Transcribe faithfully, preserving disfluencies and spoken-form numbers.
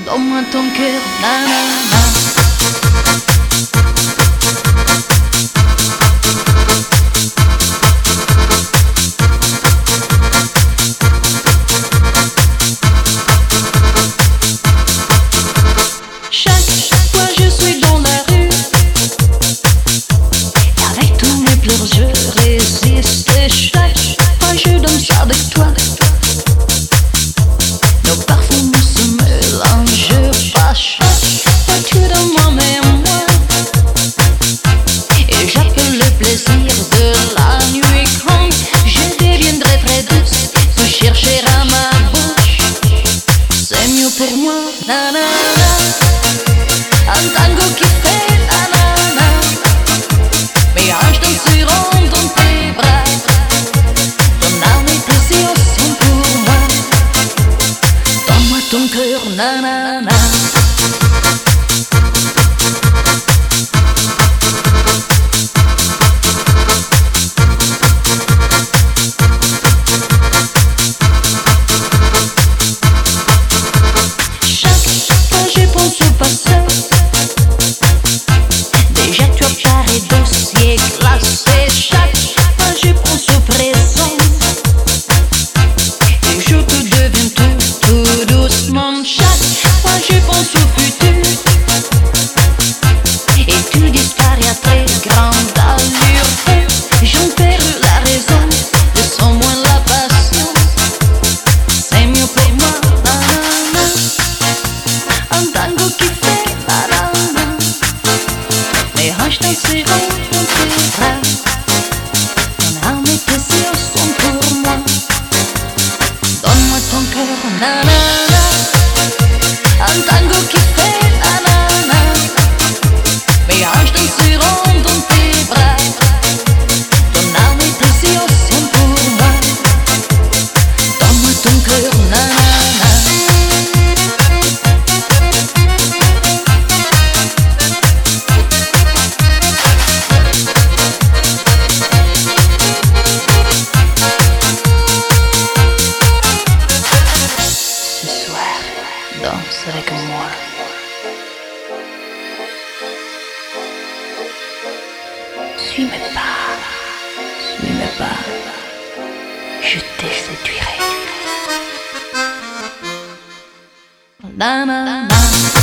Donne-moi ton cœur, nanana. Chaque fois je suis dans la rue, avec tous mes pleurs je résiste. Et chaque fois je danse avec toi, nos parfums se mélangent pas. Chaque fois tu donnes moi mais moi, et j'appelle le plaisir de la nuit. Quand je deviendrai très douce, tu chercheras ma bouche. C'est mieux pour moi, nanana. Un tango qui fait nanana, mes hanches danseront dans tes bras. Ton âme et tes yeux sont pour moi. Donne-moi ton cœur, nanana. Chaque fois je pense au passé. Déjà tu apparais dossier classé. Chaque fois je pense au présent, et je te deviens tout, tout doucement. Chaque fois je pense au futur, et tu disparais à très grande allure. J'en perds la raison, je sens moins la passion. C'est mieux pour moi, nanana. Un tango qui fait nanana, mes hanches danseront dans tes bras. Ton âme et tes yeux sont pour moi. Donne-moi ton cœur, nanana. Un tango qui fait nanana, mes hanches danseront dans tes bras. Ton âme et tes yeux sont pour moi. Donne-moi ton cœur, nanana. Ce soir, danse avec moi. Suis mes pas, suis mes pas, je te séduirai. Na na na.